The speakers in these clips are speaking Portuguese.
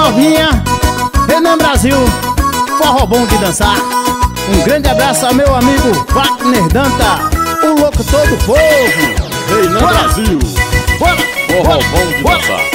novinha, Renan Brasil, forró bom de dançar. Um grande abraço ao meu amigo Wagner Danta, o louco todo povo. Renan Brasil, Bora, forró bora, bom de bora. dançar.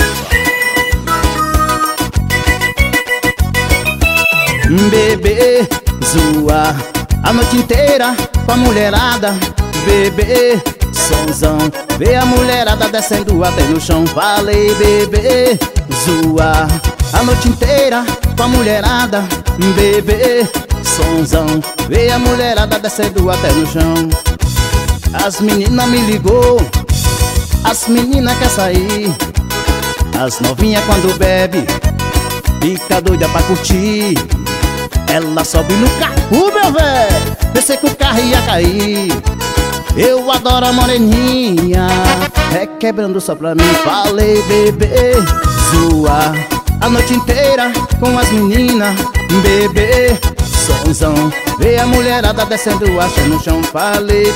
Bebê, zoa a noite inteira com a mulherada. Bebê, sonzão, vê a mulherada descendo até no chão. Falei, bebê, zoa a noite inteira com a mulherada. Bebê, sonzão, vê a mulherada descendo até no chão. As meninas me ligou, as meninas quer sair. As novinhas quando bebe fica doida pra curtir. Ela sobe no carro, meu véi, pensei que o carro ia cair. Eu adoro a moreninha, requebrando só pra mim. Falei, bebê, zoa a noite inteira com as meninas. Bebê, sonzão, vê a mulherada descendo, acha no chão. Falei.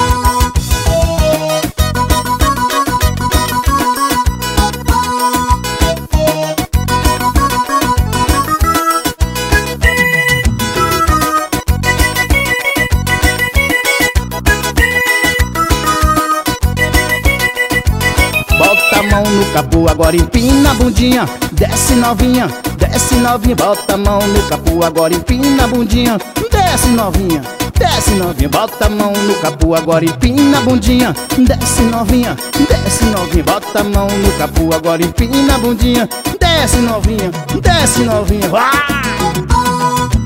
Bota a mão no capô, agora empina a bundinha. Desce novinha, desce novinha. Bota a mão no capô, agora empina a bundinha. Desce novinha, desce novinha. Bota a mão no capô, agora empina a bundinha. Desce novinha, desce novinha. Bota a mão no capô, agora empina a bundinha. Desce novinha, desce novinha. Vai!